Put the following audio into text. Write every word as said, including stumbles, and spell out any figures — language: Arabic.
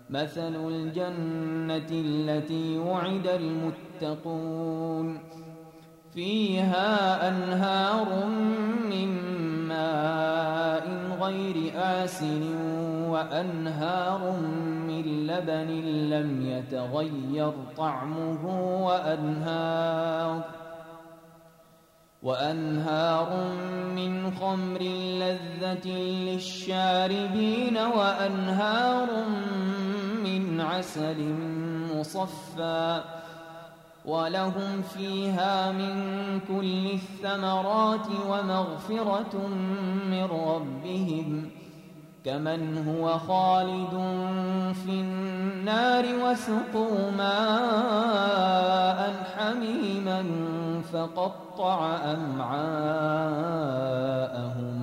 مثل الجنة التي وعد المتقون فيها أنهار من ماء غير آسن وأنهار من لبن لم يتغير طعمه وأنهار وأنهار من خمر لذة للشاربين وأنهار من عسل مصفى ولهم فيها من كل الثمرات ومغفرة من ربهم كمن هو خالد في النار وسقوا ماء حميما فقطع أمعاءهم